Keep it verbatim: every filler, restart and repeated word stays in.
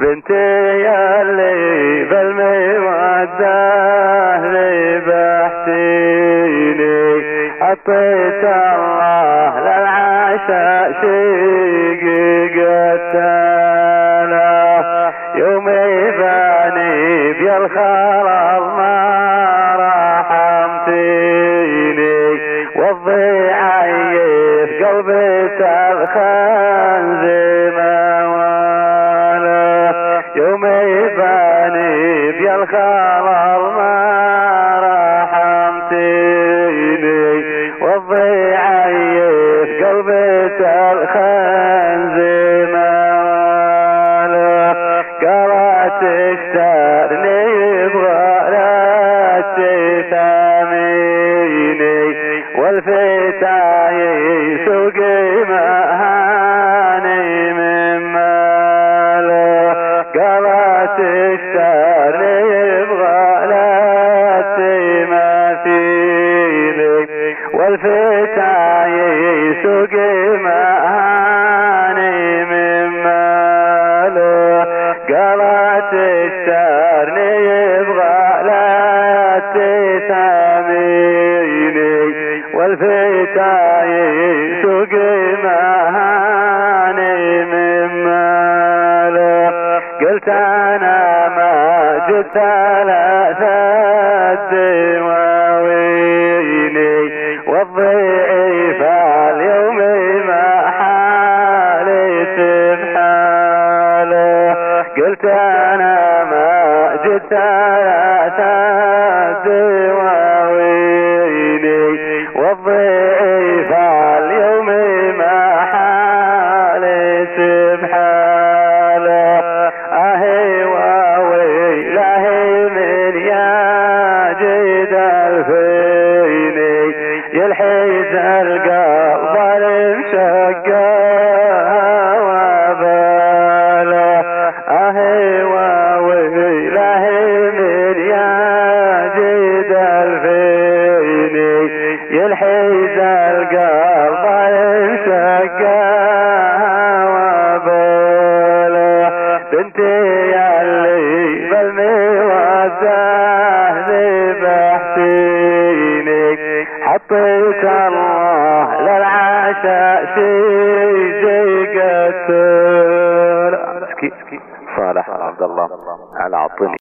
بنتي ياللي بالمودة ذبحتيني حطيت الله للعشاء شقيقتنا يومي فاني بالخرر ما رحمتيني والضيعي في قلبي تلخنزم يومي باني بالخرر ما رحمتيني والضيعي في قلبي تلخنزم قالت اشترني بغلتي ثميني والفتاي سوقي مهاني من ماله قالت اشترني بغلتي مثيلي والفتاي سوقي مهاني من ماله قالت اشترني بغلتي ثميني والفتاي سوقي مهاني من ماله قلت انا ما جد ثلاثة دواويني والضعيف اليوم ما حالي بحاله قلت انا ما جد ثلاثة دواويني والضعيف اليوم ما حالي بحاله اهي وويله من يا جد الفيني يلحيز القلب المشقى وباله اهي وويله من يا جد الفيني يلحيز القلب المشقى وباله بنتي ياللي بالمودة ذبحتيني حطيت الله للعشاء شقيقتنا. صالح عبد الله على عطني.